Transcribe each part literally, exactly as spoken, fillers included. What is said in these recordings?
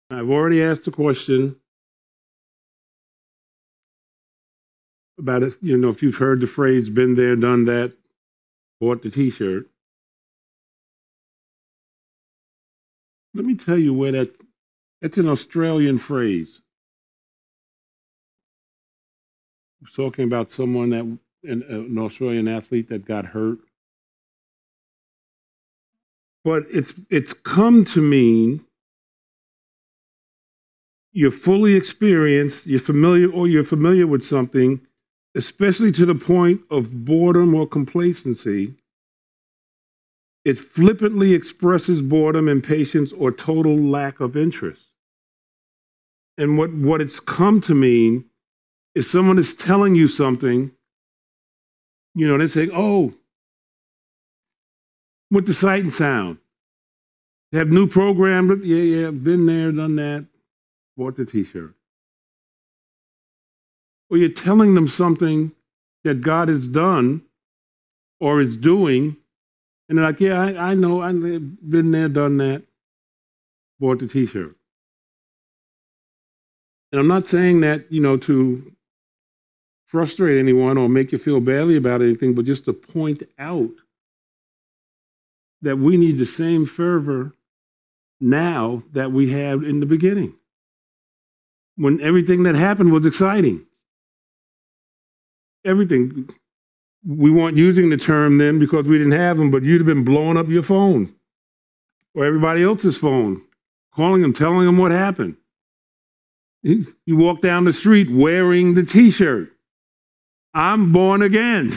I've already asked the question about it. You know, if you've heard the phrase "been there, done that," bought the T-shirt. Let me tell you where that. That's an Australian phrase. It's talking about someone that an, an Australian athlete that got hurt. But it's it's come to mean you're fully experienced, you're familiar, or you're familiar with something, especially to the point of boredom or complacency. It flippantly expresses boredom, impatience, or total lack of interest. And what, what it's come to mean is someone is telling you something, you know, they're saying, oh, with the Sight and Sound. They have new program, but yeah, yeah, been there, done that, bought the T-shirt. Or you're telling them something that God has done or is doing, and they're like, yeah, I, I know, I've been there, done that, bought the T-shirt. And I'm not saying that, you know, to frustrate anyone or make you feel badly about anything, but just to point out that we need the same fervor now that we had in the beginning, when everything that happened was exciting. Everything. We weren't using the term then because we didn't have them, but you'd have been blowing up your phone or everybody else's phone, calling them, telling them what happened. You walk down the street wearing the T-shirt. I'm born again.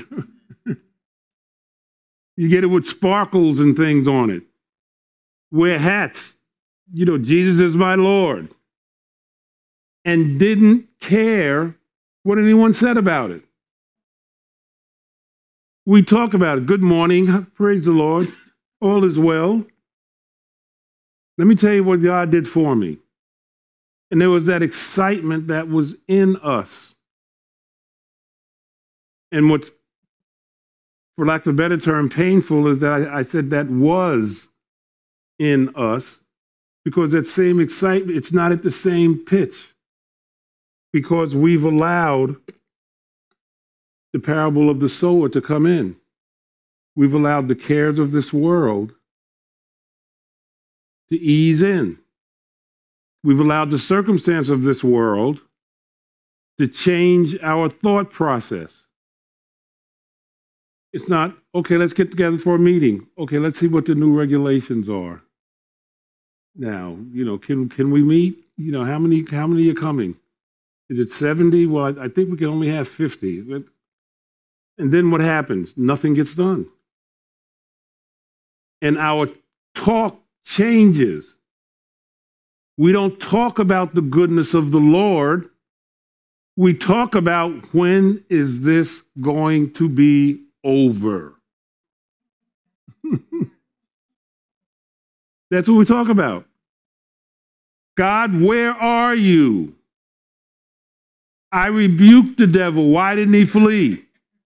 You get it with sparkles and things on it. Wear hats. You know, Jesus is my Lord. And didn't care what anyone said about it. We talk about it. Good morning. Praise the Lord. All is well. Let me tell you what God did for me. And there was that excitement that was in us. And what's, for lack of a better term, painful is that I, I said that was in us, because that same excitement, it's not at the same pitch, because we've allowed the parable of the sower to come in. We've allowed the cares of this world to ease in. We've allowed the circumstance of this world to change our thought process. It's not, okay, let's get together for a meeting. Okay, let's see what the new regulations are. Now, you know, can can we meet? You know, how many how many are coming? Is it seventy? Well, I, I think we can only have fifty. And then what happens? Nothing gets done. And our talk changes. We don't talk about the goodness of the Lord. We talk about, when is this going to be over? That's what we talk about. God, where are you? I rebuked the devil. Why didn't he flee?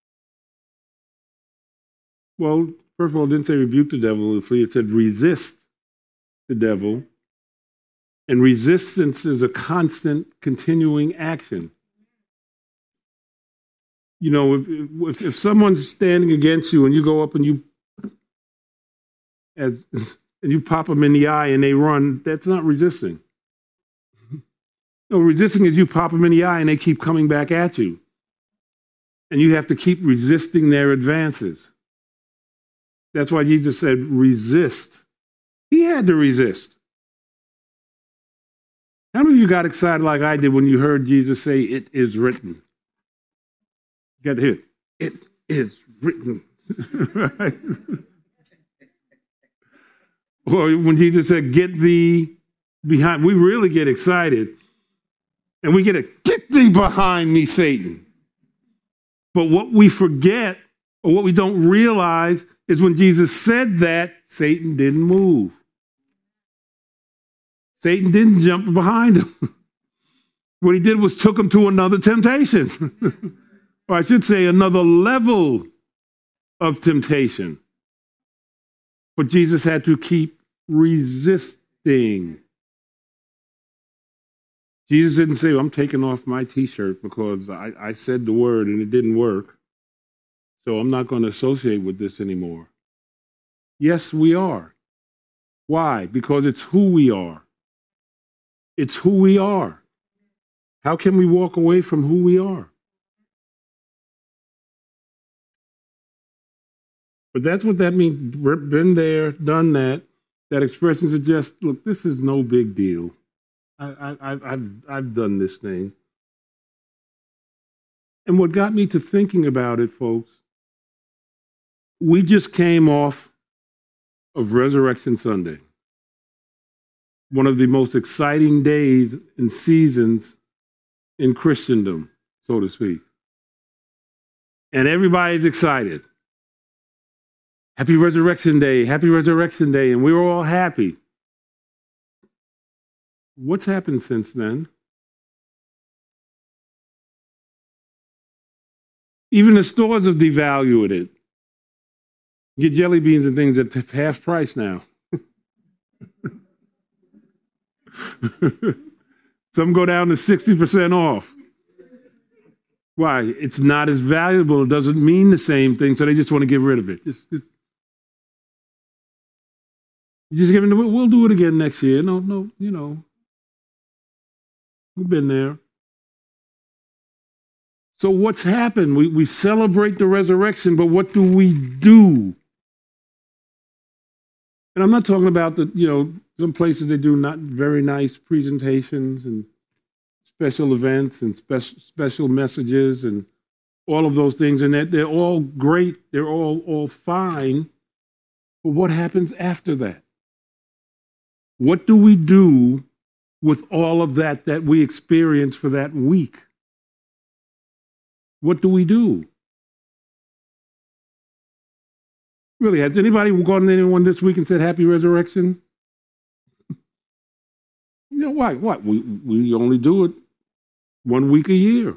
Well, first of all, it didn't say rebuke the devil and flee. It said resist the devil. And resistance is a constant, continuing action. You know, if, if, if someone's standing against you and you go up and you as, and you pop them in the eye and they run, that's not resisting. No, resisting is you pop them in the eye and they keep coming back at you. And you have to keep resisting their advances. That's why Jesus said, resist. He had to resist. How many of you got excited like I did when you heard Jesus say, it is written? You got to hear it. It is written. Right? Or when Jesus said, get thee behind, we really get excited. And we get a, get thee behind me, Satan. But what we forget, or what we don't realize, is when Jesus said that, Satan didn't move. Satan didn't jump behind him. What he did was took him to another temptation. Or I should say another level of temptation. But Jesus had to keep resisting. Jesus didn't say, I'm taking off my t-shirt because I, I said the word and it didn't work, so I'm not going to associate with this anymore. Yes, we are. Why? Because it's who we are. It's who we are. How can we walk away from who we are? But that's what that means. Been there, done that. That expression suggests, look, this is no big deal. I, I, I've, I've done this thing. And what got me to thinking about it, folks, we just came off of Resurrection Sunday, one of the most exciting days and seasons in Christendom, so to speak. And everybody's excited. Happy Resurrection Day, happy Resurrection Day, and we were all happy. What's happened since then? Even the stores have devalued it. You get jelly beans and things at half price now. Some go down to sixty percent off. Why? It's not as valuable. It doesn't mean the same thing, so they just want to get rid of it. Just, just, just give it, we'll do it again next year. No, no, you know. We've been there. So what's happened? We, we celebrate the resurrection, but what do we do? And I'm not talking about the, you know, some places they do not very nice presentations and special events and special special messages and all of those things, and that they're all great, they're all all fine. But what happens after that? What do we do with all of that that we experience for that week? What do we do? Really, has anybody gone to anyone this week and said Happy Resurrection? You know why? What? We we only do it one week a year.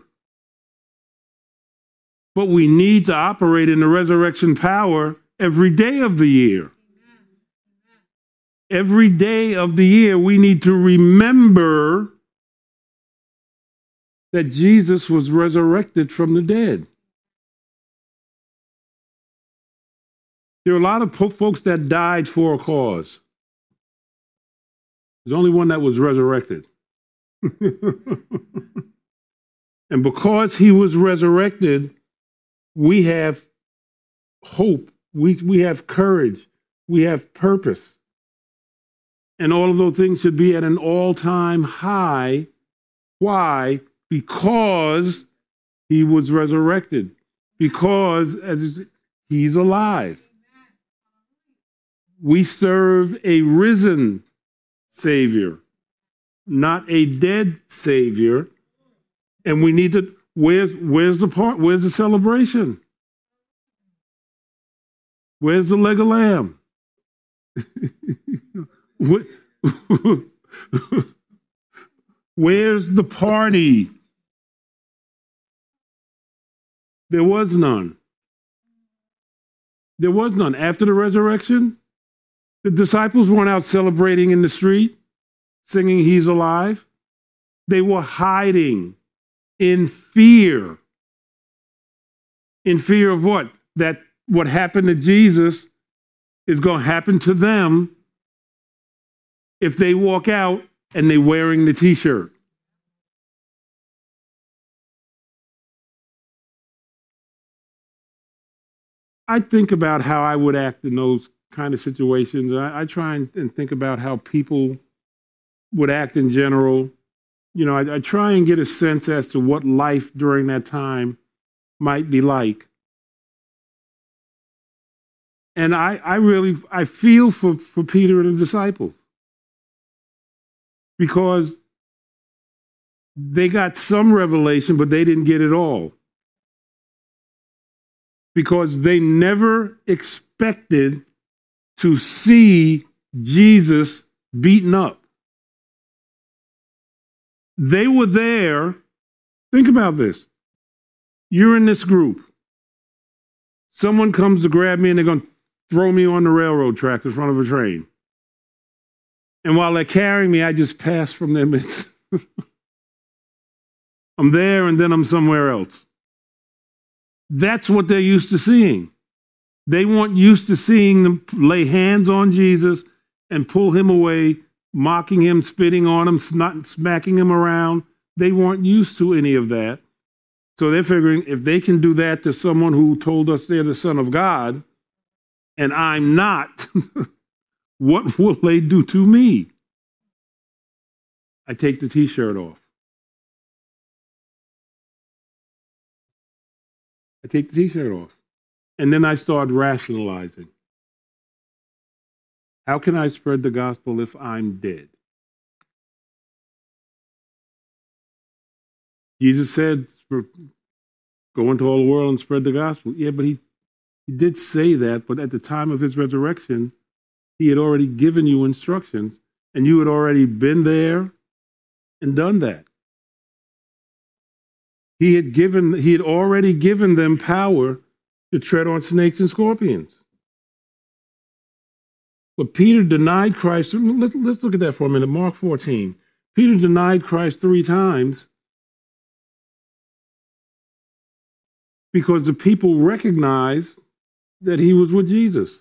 But we need to operate in the resurrection power every day of the year. Every day of the year, we need to remember that Jesus was resurrected from the dead. There are a lot of folks that died for a cause. There's only one that was resurrected. And because he was resurrected, we have hope, we, we have courage, we have purpose. And all of those things should be at an all-time high. Why? Because he was resurrected. Because as he's alive. We serve a risen Savior, not a dead Savior. And we need to, where's, where's the part, where's the celebration? Where's the leg of lamb? Where's the party? There was none. There was none. After the resurrection, the disciples weren't out celebrating in the street, singing He's alive. They were hiding in fear. In fear of what? That what happened to Jesus is going to happen to them if they walk out and they're wearing the t-shirt. I think about how I would act in those kind of situations. I, I try and, and think about how people would act in general. You know, I, I try and get a sense as to what life during that time might be like. And I, I really, I feel for, for Peter and the disciples. Because they got some revelation, but they didn't get it all. Because they never expected to see Jesus beaten up. They were there. Think about this. You're in this group. Someone comes to grab me and they're going to throw me on the railroad tracks in front of a train. And while they're carrying me, I just pass from them. I'm there and then I'm somewhere else. That's what they're used to seeing. They weren't used to seeing them lay hands on Jesus and pull him away, mocking him, spitting on him, snot, smacking him around. They weren't used to any of that. So they're figuring if they can do that to someone who told us they're the Son of God, and I'm not, what will they do to me? I take the t-shirt off. I take the t-shirt off. And then I start rationalizing. How can I spread the gospel if I'm dead? Jesus said, go into all the world and spread the gospel. Yeah, but he, he did say that, but at the time of his resurrection, he had already given you instructions, and you had already been there and done that. He had given, he had already given them power to tread on snakes and scorpions. But Peter denied Christ. Let, let's look at that for a minute. Mark fourteen. Peter denied Christ three times because the people recognized that he was with Jesus.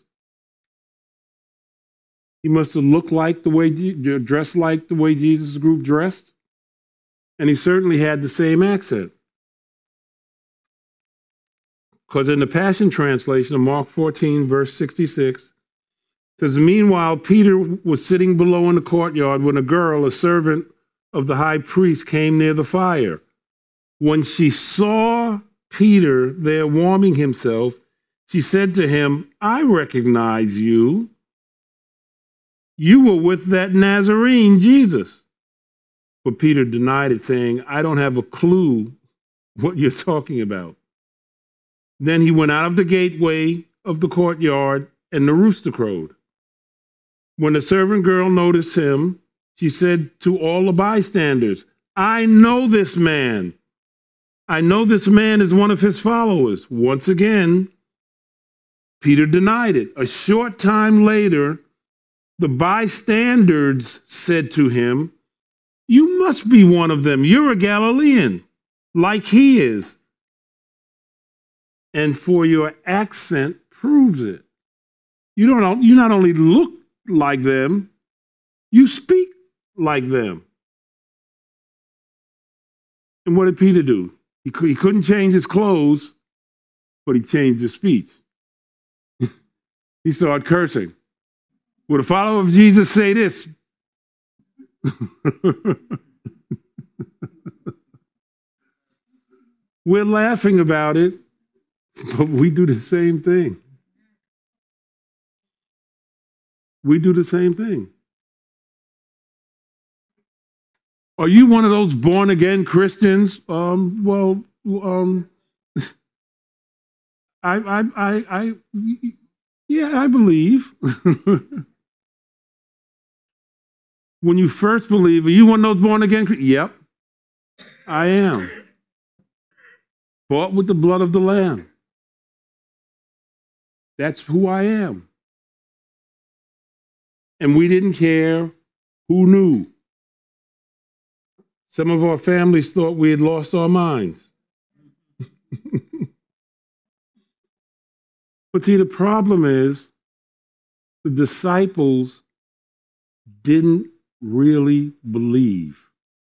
He must have looked like the way, dressed like the way Jesus' group dressed. And he certainly had the same accent. Because in the Passion Translation of Mark fourteen, verse sixty-six, it says, meanwhile, Peter was sitting below in the courtyard when a girl, a servant of the high priest, came near the fire. When she saw Peter there warming himself, she said to him, I recognize you. You were with that Nazarene, Jesus. But Peter denied it, saying, I don't have a clue what you're talking about. Then he went out of the gateway of the courtyard, and the rooster crowed. When the servant girl noticed him, she said to all the bystanders, I know this man. I know this man is one of his followers. Once again, Peter denied it. A short time later, the bystanders said to him, you must be one of them. You're a Galilean, like he is. And for your accent proves it. You don't. You not only look like them, you speak like them. And what did Peter do? He, he couldn't change his clothes, but he changed his speech. He started cursing. Would a follower of Jesus say this? We're laughing about it, but we do the same thing. We do the same thing. Are you one of those born-again Christians? Um, well, um, I, I, I, I, yeah, I believe. When you first believe, are you one of those born-again Christians? Yep, I am. Bought with the blood of the Lamb. That's who I am. And we didn't care who knew. Some of our families thought we had lost our minds. But see, the problem is the disciples didn't really believe.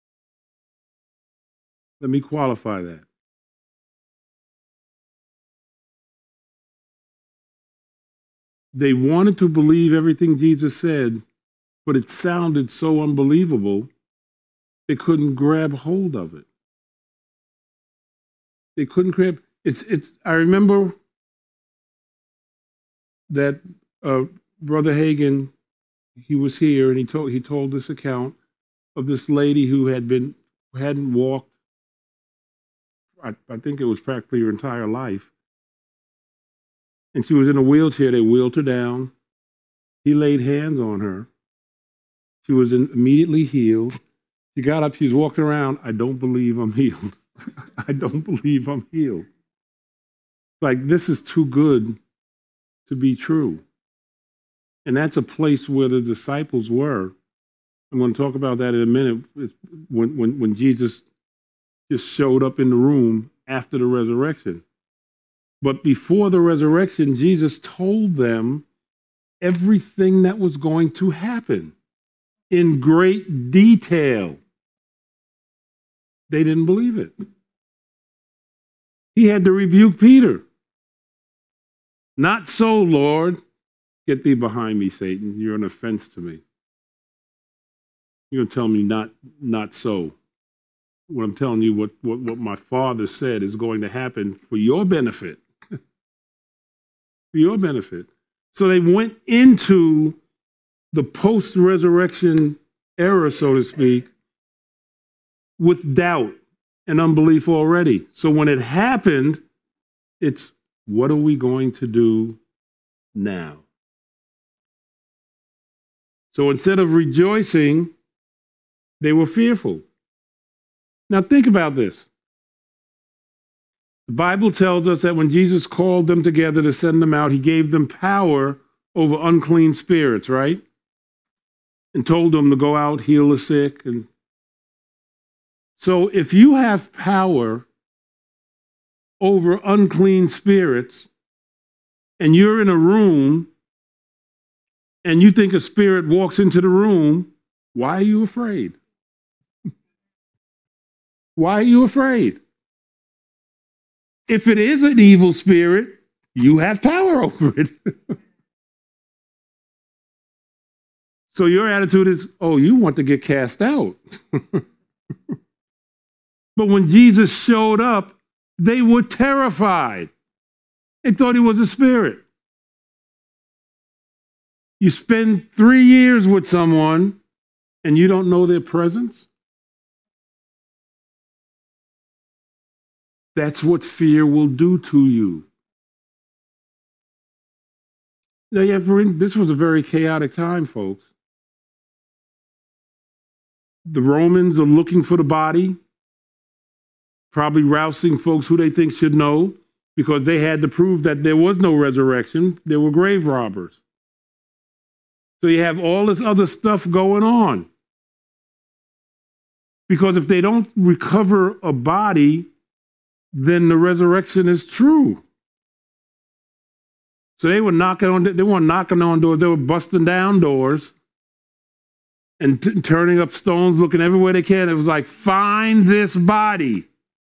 Let me qualify that. They wanted to believe everything Jesus said, but it sounded so unbelievable, they couldn't grab hold of it. They couldn't grab it's it's I remember that uh, Brother Hagin, he was here and he told he told this account of this lady who had been who hadn't walked, I, I think it was practically her entire life. And she was in a wheelchair. They wheeled her down. He laid hands on her. She was immediately healed. She got up. She was walking around. I don't believe I'm healed. I don't believe I'm healed. Like, this is too good to be true. And that's a place where the disciples were. I'm going to talk about that in a minute. It's when, when, when Jesus just showed up in the room after the resurrection. But before the resurrection, Jesus told them everything that was going to happen in great detail. They didn't believe it. He had to rebuke Peter. Not so, Lord. Get thee behind me, Satan. You're an offense to me. You're going to tell me not, not so. What I'm telling you, what, what, what my Father said is going to happen for your benefit. For your benefit. So they went into the post-resurrection era, so to speak, with doubt and unbelief already. So when it happened, it's, what are we going to do now? So instead of rejoicing, they were fearful. Now think about this. The Bible tells us that when Jesus called them together to send them out, he gave them power over unclean spirits, right? And told them to go out, heal the sick. And so if you have power over unclean spirits and you're in a room and you think a spirit walks into the room, why are you afraid? Why are you afraid? If it is an evil spirit, you have power over it. So your attitude is, oh, you want to get cast out. But when Jesus showed up, they were terrified. They thought he was a spirit. You spend three years with someone and you don't know their presence? That's what fear will do to you. Now, you have to, this was a very chaotic time, folks. The Romans are looking for the body, probably rousing folks who they think should know, because they had to prove that there was no resurrection. There were grave robbers. So you have all this other stuff going on. Because if they don't recover a body, then the resurrection is true. So they were knocking on, they weren't knocking on doors, they were busting down doors and t- turning up stones, looking everywhere they can. It was like, find this body.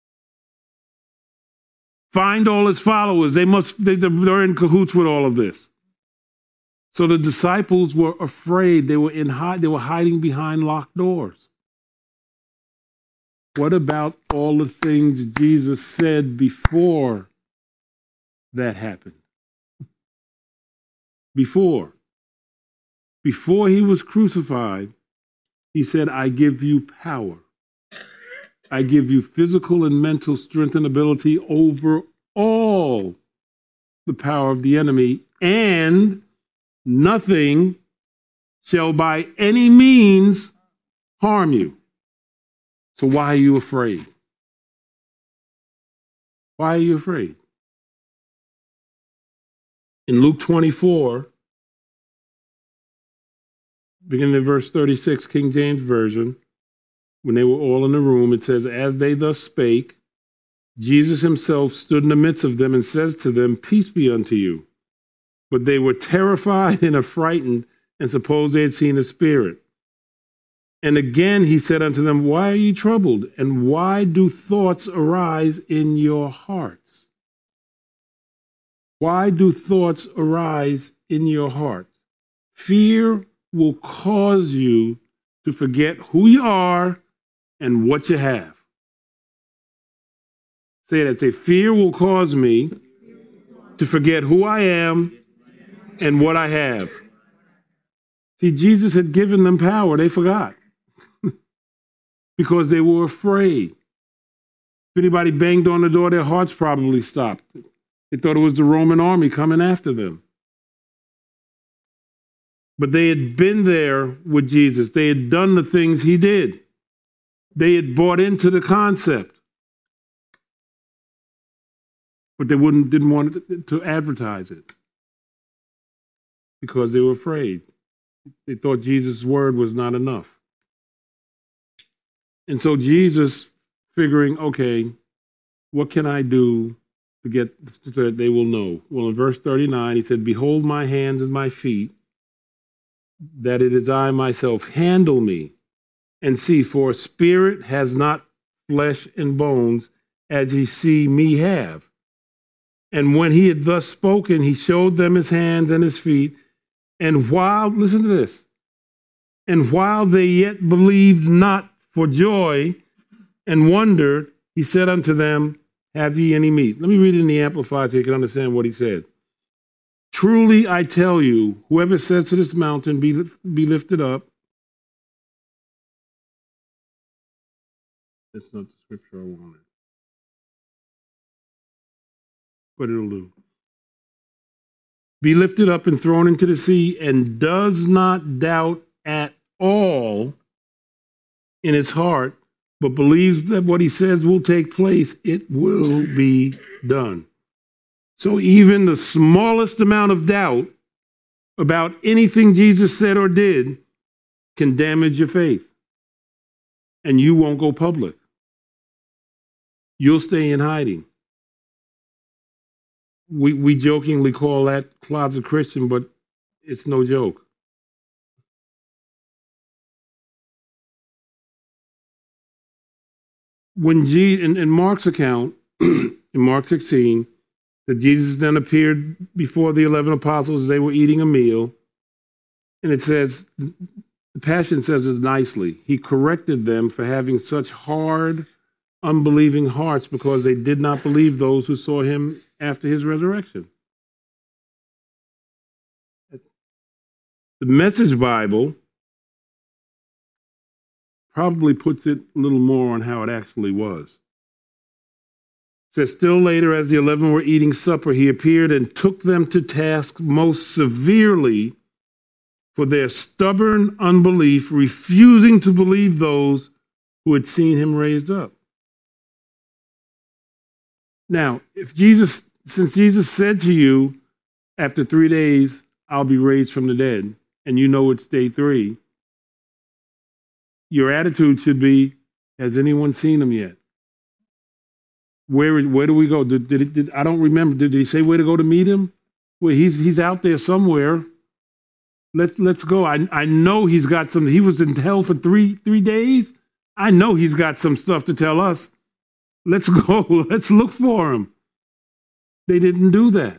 Find all his followers. They must, they, they're in cahoots with all of this. So the disciples were afraid. They were in hide, they were hiding behind locked doors. What about all the things Jesus said before that happened? Before. Before he was crucified, he said, I give you power. I give you physical and mental strength and ability over all the power of the enemy, and nothing shall by any means harm you. So why are you afraid? Why are you afraid? In Luke twenty-four, beginning at verse thirty-six, King James Version, when they were all in the room, it says, as they thus spake, Jesus himself stood in the midst of them and says to them, peace be unto you. But they were terrified and affrighted and supposed they had seen a spirit. And again he said unto them, why are ye troubled? And why do thoughts arise in your hearts? Why do thoughts arise in your heart? Fear will cause you to forget who you are and what you have. Say that. Say, fear will cause me to forget who I am and what I have. See, Jesus had given them power. They forgot. Because they were afraid. If anybody banged on the door, their hearts probably stopped. They thought it was the Roman army coming after them. But they had been there with Jesus. They had done the things he did. They had bought into the concept. But they wouldn't, didn't want to advertise it. Because they were afraid. They thought Jesus' word was not enough. And so Jesus figuring, okay, what can I do to get so that they will know? Well, in verse thirty-nine, he said, behold my hands and my feet, that it is I myself. Handle me and see, for spirit has not flesh and bones, as ye see me have. And when he had thus spoken, he showed them his hands and his feet. And while, listen to this, and while they yet believed not for joy and wondered, he said unto them, have ye any meat? Let me read it in the Amplified so you can understand what he said. Truly I tell you, whoever says to this mountain, be, be lifted up. That's not the scripture I wanted. But it'll do. Be lifted up and thrown into the sea, and does not doubt at all in his heart, but believes that what he says will take place, it will be done. So even the smallest amount of doubt about anything Jesus said or did can damage your faith. And you won't go public. You'll stay in hiding. We, we jokingly call that closet Christian, but it's no joke. When G, in, in Mark's account, in Mark sixteen, that Jesus then appeared before the eleven apostles as they were eating a meal. And it says, the Passion says it nicely. He corrected them for having such hard, unbelieving hearts because they did not believe those who saw him after his resurrection. The Message Bible probably puts it a little more on how it actually was. It says, still later, as the eleven were eating supper, he appeared and took them to task most severely for their stubborn unbelief, refusing to believe those who had seen him raised up. Now, if Jesus, since Jesus said to you, after three days, I'll be raised from the dead, and you know it's day three, your attitude should be, has anyone seen him yet? Where, where do we go? Did, did, did, I don't remember. Did he say where to go to meet him? Well, he's, he's out there somewhere. Let, let's go. I, I know he's got some, he was in hell for three, three days. I know he's got some stuff to tell us. Let's go. Let's look for him. They didn't do that.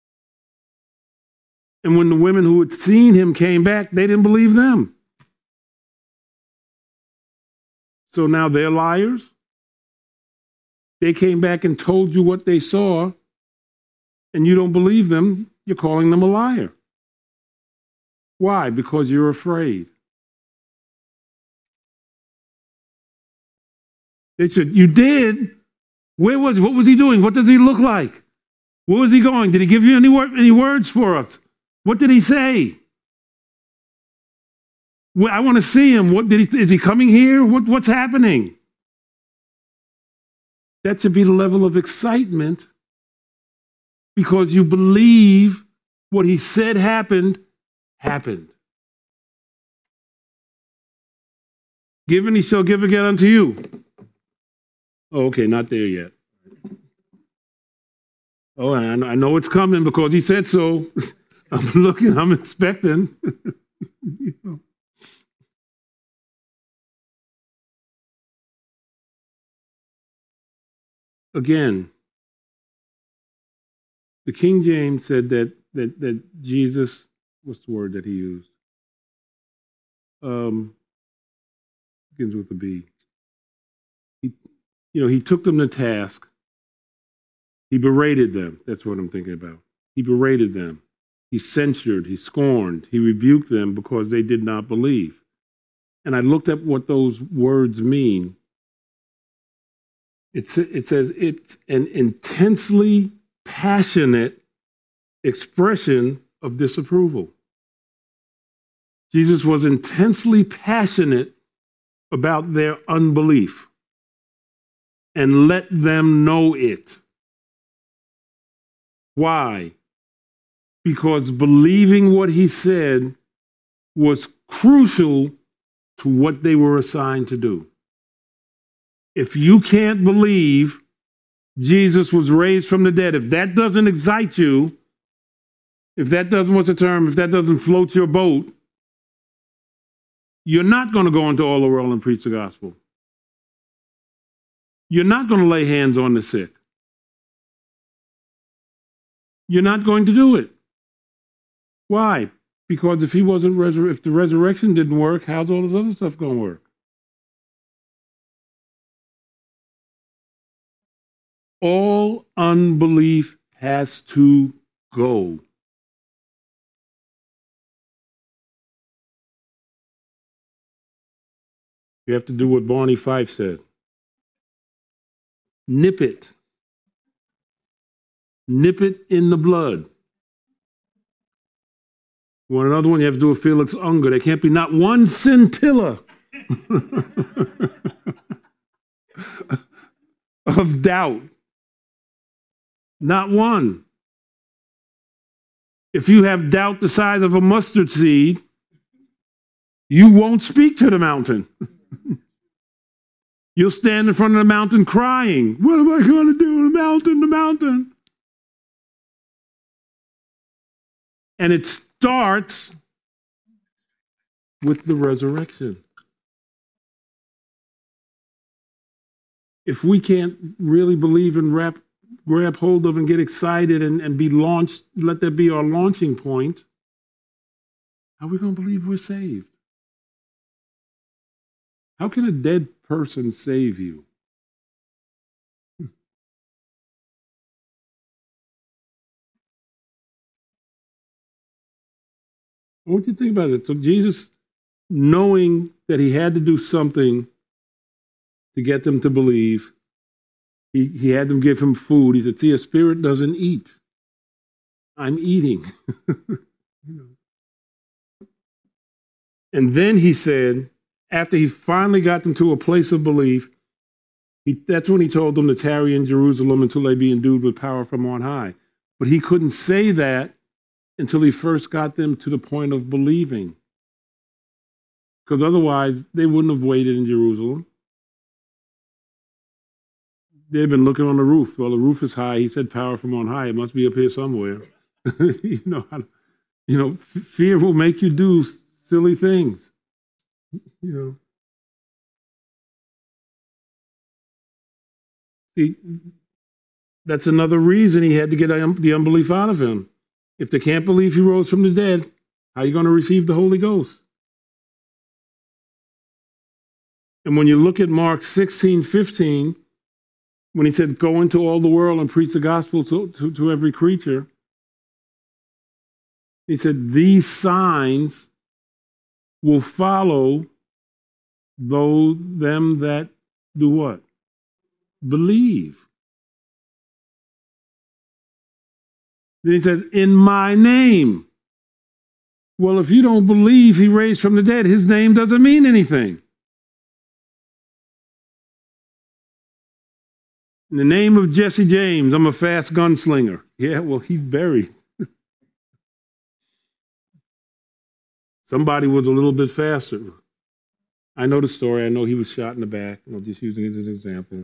And when the women who had seen him came back, they didn't believe them. So now they're liars. They came back and told you what they saw, and you don't believe them. You're calling them a liar. Why? Because you're afraid. They said, you did? Where was he? What was he doing? What does he look like? Where was he going? Did he give you any, word, any words for us? What did he say? Well, I want to see him. What did he? Is he coming here? What, what's happening? That should be the level of excitement because you believe what he said happened, happened. Give and he shall give again unto you. Oh, okay, not there yet. Oh, I know, I know it's coming because he said so. I'm looking, I'm expecting. You know. Again, the King James said that that that Jesus, what's the word that he used? Um, begins with a B. He, you know, he took them to task. He berated them. That's what I'm thinking about. He berated them. He censured. He scorned. He rebuked them because they did not believe. And I looked at what those words mean. It, it says it's an intensely passionate expression of disapproval. Jesus was intensely passionate about their unbelief and let them know it. Why? Because believing what he said was crucial to what they were assigned to do. If you can't believe Jesus was raised from the dead, if that doesn't excite you, if that doesn't, what's the term, if that doesn't float your boat, you're not going to go into all the world and preach the gospel. You're not going to lay hands on the sick. You're not going to do it. Why? Because if he wasn't resur- if the resurrection didn't work, how's all this other stuff going to work? All unbelief has to go. You have to do what Barney Fife said. Nip it. Nip it in the blood. You want another one? You have to do a Felix Unger. There can't be not one scintilla of doubt. Not one. If you have doubt the size of a mustard seed, you won't speak to the mountain. You'll stand in front of the mountain crying. What am I going to do? The mountain, the mountain. And it starts with the resurrection. If we can't really believe and wrap, grab hold of and get excited and, and be launched, let that be our launching point, how are we going to believe we're saved? How can a dead person save you? I want you to think about it. So Jesus, knowing that he had to do something to get them to believe, he, he had them give him food. He said, see, a spirit doesn't eat. I'm eating. And then he said, after he finally got them to a place of belief, he, that's when he told them to tarry in Jerusalem until they be endued with power from on high. But he couldn't say that until he first got them to the point of believing. Because otherwise, they wouldn't have waited in Jerusalem. They've been looking on the roof. Well, the roof is high. He said power from on high. It must be up here somewhere. you know, you know, fear will make you do silly things. You know. See, that's another reason he had to get the unbelief out of him. If they can't believe he rose from the dead, how are you going to receive the Holy Ghost? And when you look at Mark sixteen fifteen, when he said, go into all the world and preach the gospel to, to, to every creature, he said, these signs will follow those, them that do what? Believe. Then he says, in my name. Well, if you don't believe he raised from the dead, his name doesn't mean anything. In the name of Jesse James, I'm a fast gunslinger. Yeah, well, he's buried. Somebody was a little bit faster. I know the story. I know he was shot in the back. I'm just using it as an example.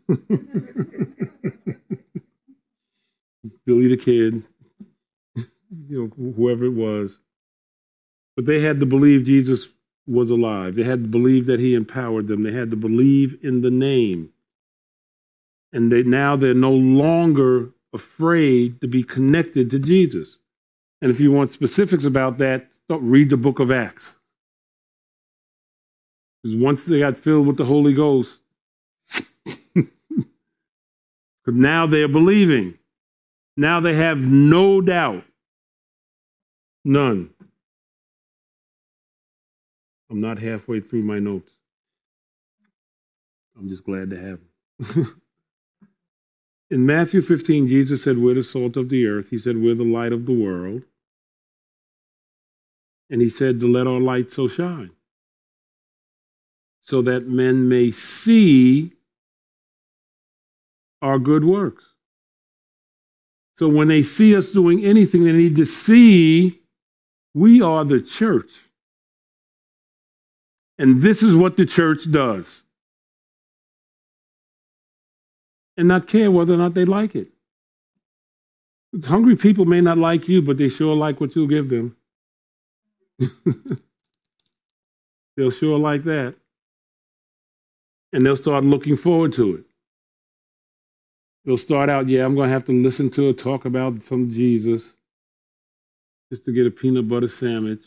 Billy the Kid, you know, whoever it was. But they had to believe Jesus was alive. They had to believe that he empowered them. They had to believe in the name. And they now they're no longer afraid to be connected to Jesus. And if you want specifics about that, start, read the book of Acts. Because once they got filled with the Holy Ghost, because now they're believing. Now they have no doubt. None. I'm not halfway through my notes. I'm just glad to have them. In Matthew fifteen, Jesus said, we're the salt of the earth. He said, we're the light of the world. And he said to let our light so shine, so that men may see our good works. So when they see us doing anything, they need to see we are the church. And this is what the church does. and not care whether or not they like it. Hungry people may not like you, but they sure like what you'll give them. They'll sure like that. And they'll start looking forward to it. They'll start out, yeah, I'm going to have to listen to a talk about some Jesus just to get a peanut butter sandwich.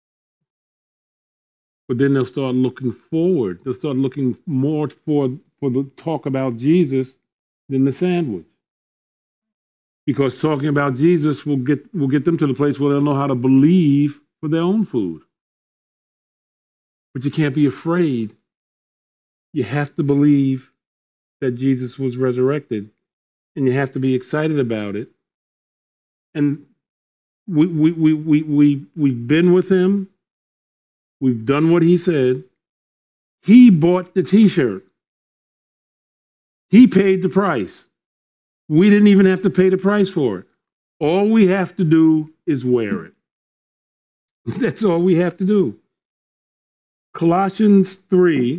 But then they'll start looking forward. They'll start looking more for, for the talk about Jesus than the sandwich. Because talking about Jesus will get, will get them to the place where they'll know how to believe for their own food. But you can't be afraid. You have to believe that Jesus was resurrected. And you have to be excited about it. And we, we, we, we, we, we've been with him. We've done what he said. He bought the t-shirt. He paid the price. We didn't even have to pay the price for it. All we have to do is wear it. That's all we have to do. Colossians three.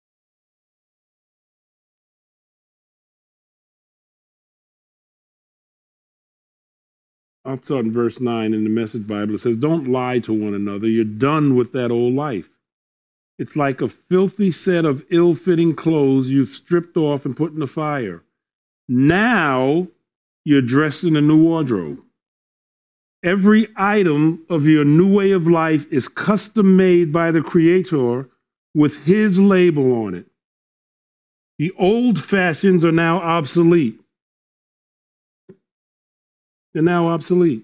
I'll start in verse nine in the Message Bible. It says, don't lie to one another. You're done with that old life. It's like a filthy set of ill-fitting clothes you've stripped off and put in the fire. Now you're dressed in a new wardrobe. Every item of your new way of life is custom made by the Creator with his label on it. The old fashions are now obsolete. They're now obsolete.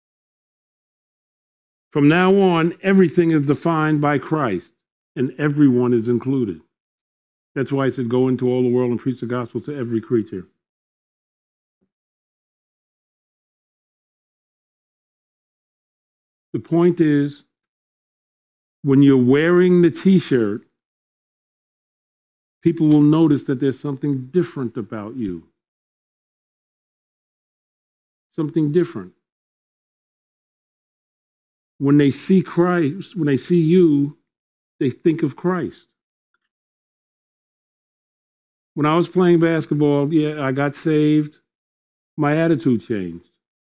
From now on, everything is defined by Christ, and everyone is included. That's why it said, go into all the world and preach the gospel to every creature. The point is, when you're wearing the t-shirt, people will notice that there's something different about you. Something different. When they see Christ, when they see you, they think of Christ. When I was playing basketball, yeah, I got saved. My attitude changed.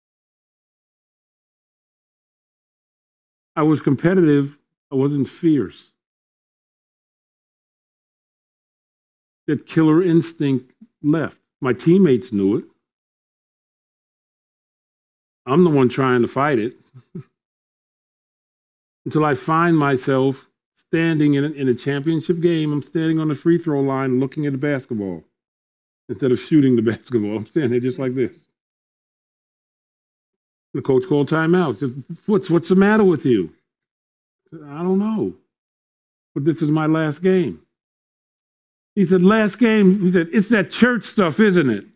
I was competitive. I wasn't fierce. That killer instinct left. My teammates knew it. I'm the one trying to fight it. Until I find myself standing in a, in a championship game, I'm standing on the free throw line looking at the basketball instead of shooting the basketball. I'm standing there just like this. The coach called timeout. Said, what's, what's the matter with you? I said, I don't know. But this is my last game. He said, last game? He said, it's that church stuff, isn't it?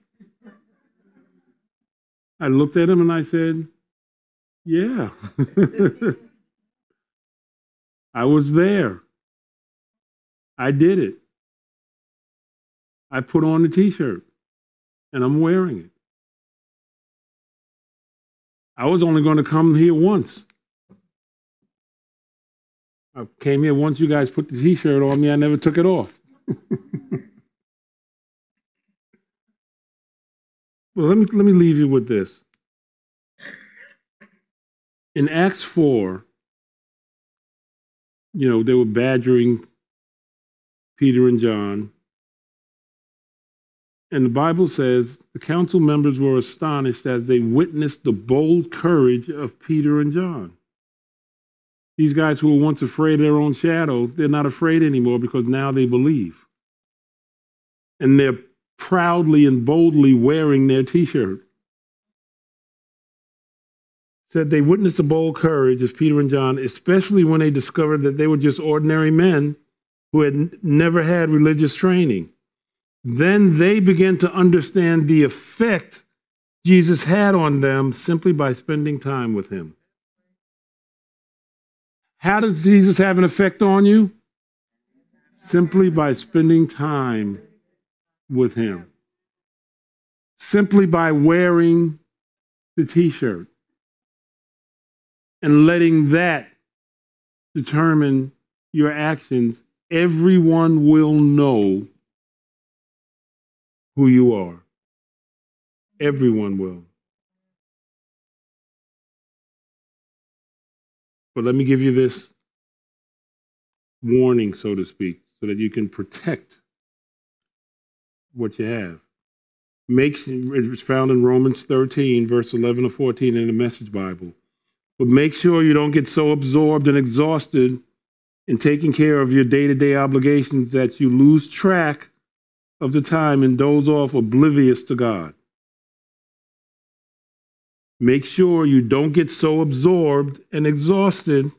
I looked at him and I said, yeah. I was there. I did it. I put on the t-shirt and I'm wearing it. I was only going to come here once. I came here once you guys put the t-shirt on me. I never took it off. Well, let me, let me leave you with this. In Acts four, you know, they were badgering Peter and John. And the Bible says the council members were astonished as they witnessed the bold courage of Peter and John. These guys who were once afraid of their own shadow, they're not afraid anymore because now they believe. And they're proudly and boldly wearing their t-shirt. Said they witnessed the bold courage of Peter and John, especially when they discovered that they were just ordinary men who had n- never had religious training. Then they began to understand the effect Jesus had on them simply by spending time with him. How does Jesus have an effect on you? Simply by spending time with him. Simply by wearing the t-shirt and letting that determine your actions. Everyone will know who you are. Everyone will. But let me give you this warning, so to speak, so that you can protect what you have. Make, it's found in Romans thirteen, verse eleven to fourteen in the Message Bible. But make sure you don't get so absorbed and exhausted in taking care of your day-to-day obligations that you lose track of the time and doze off oblivious to God. Make sure you don't get so absorbed and exhausted.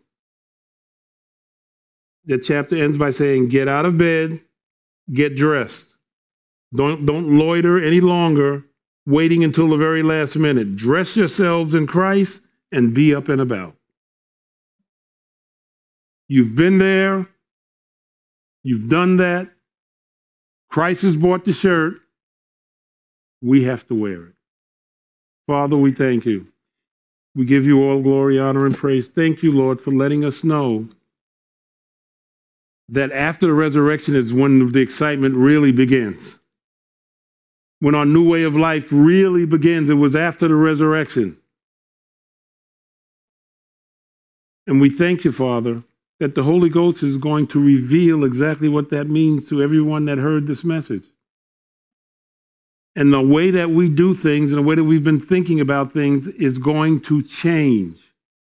That chapter ends by saying, get out of bed, get dressed. Don't, don't loiter any longer, waiting until the very last minute. Dress yourselves in Christ and be up and about. You've been there. You've done that. Christ has bought the shirt. We have to wear it. Father, we thank you. We give you all glory, honor, and praise. Thank you, Lord, for letting us know that after the resurrection is when the excitement really begins. When our new way of life really begins, it was after the resurrection. And we thank you, Father, that the Holy Ghost is going to reveal exactly what that means to everyone that heard this message. And the way that we do things and the way that we've been thinking about things is going to change.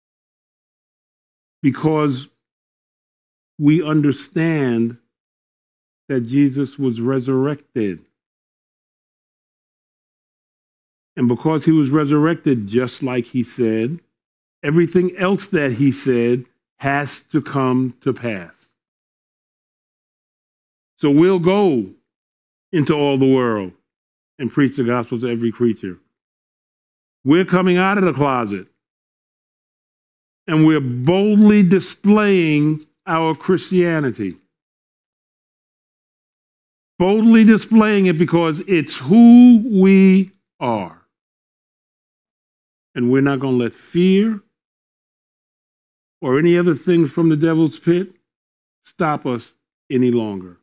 Because we understand that Jesus was resurrected. And because he was resurrected, just like he said, everything else that he said has to come to pass. So we'll go into all the world and preach the gospel to every creature. We're coming out of the closet and we're boldly displaying our Christianity. Boldly displaying it because it's who we are. And we're not going to let fear or any other things from the devil's pit stop us any longer.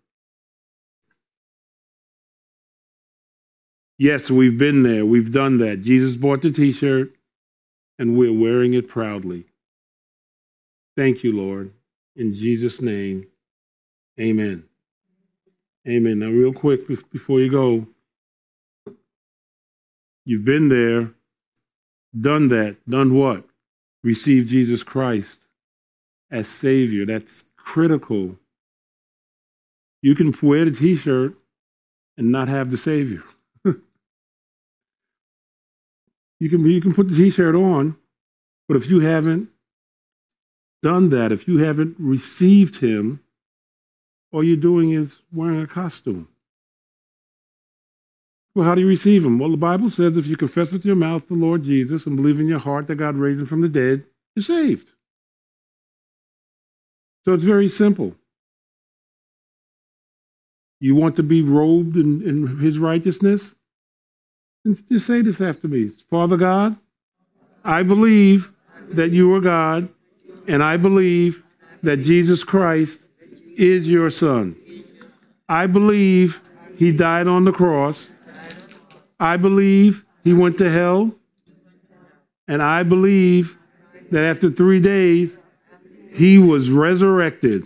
Yes, we've been there. We've done that. Jesus bought the t-shirt, and we're wearing it proudly. Thank you, Lord. In Jesus' name, amen. Amen. Now, real quick, before you go, you've been there, done that. Done what? Received Jesus Christ as Savior. That's critical. You can wear the t-shirt and not have the Savior. You can, you can put the t-shirt on, but if you haven't done that, if you haven't received him, all you're doing is wearing a costume. Well, how do you receive him? Well, the Bible says if you confess with your mouth the Lord Jesus and believe in your heart that God raised him from the dead, you're saved. So it's very simple. You want to be robed in, in his righteousness? Just say this after me. Father God, I believe that you are God, and I believe that Jesus Christ is your Son. I believe he died on the cross. I believe he went to hell. And I believe that after three days, he was resurrected.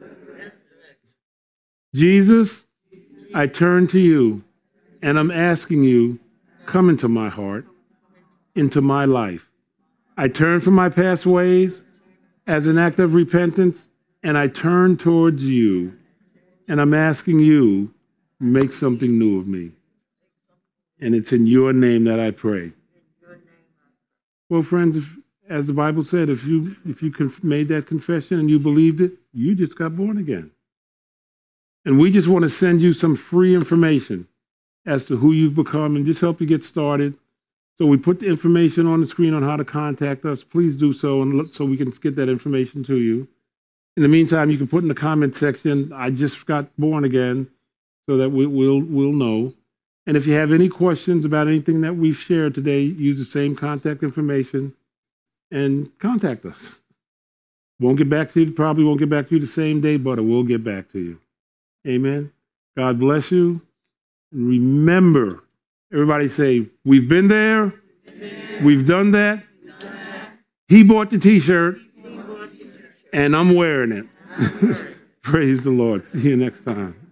Jesus, I turn to you, and I'm asking you, come into my heart, into my life. I turn from my past ways as an act of repentance, and I turn towards you, and I'm asking you, make something new of me. And it's in your name that I pray. Well, friends, if, as the Bible said, if you if you conf- made that confession and you believed it, you just got born again. And we just want to send you some free information as to who you've become and just help you get started. So we put the information on the screen on how to contact us. Please do so, and look, so we can get that information to you. In the meantime, you can put in the comment section, I just got born again, so that we, we'll, we'll know. And if you have any questions about anything that we've shared today, use the same contact information and contact us. Won't get back to you, probably won't get back to you the same day, but it will get back to you. Amen. God bless you. And remember, Everybody say, we've been there. We've done that. He bought the t-shirt. And I'm wearing it. Praise the Lord. See you next time.